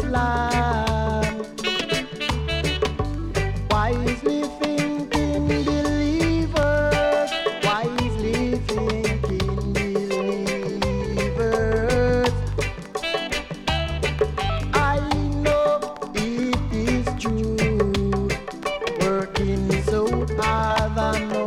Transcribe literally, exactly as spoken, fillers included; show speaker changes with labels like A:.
A: land. Wisely thinking believers, wisely thinking believers. I know it is true, working so hard and